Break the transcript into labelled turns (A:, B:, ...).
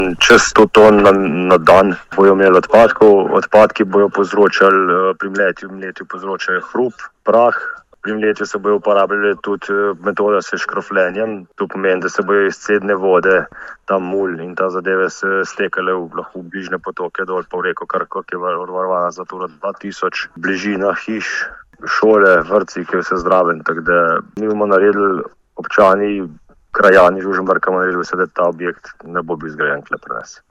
A: čez 100 ton na dan bojo imeli odpadkov. Odpadki bojo povzročali, pri mletju povzročajo hrup, prah. Pri mletju se bojo uporabljali tudi metode s škrofljenjem. To pomeni, da se bojo iz cedne vode ta mulj in ta zadeve se stekale lahko v bližnje potoke dol po reko, kar je varovana za Natura 2000. Bližina hiš, šole, vrtci, ki je vse zraven. Tako da mi bomo naredili občani, krajani Žužemberka, bomo naredili vse, da ta objekt ne bo bil zgrajen tukaj pri nas.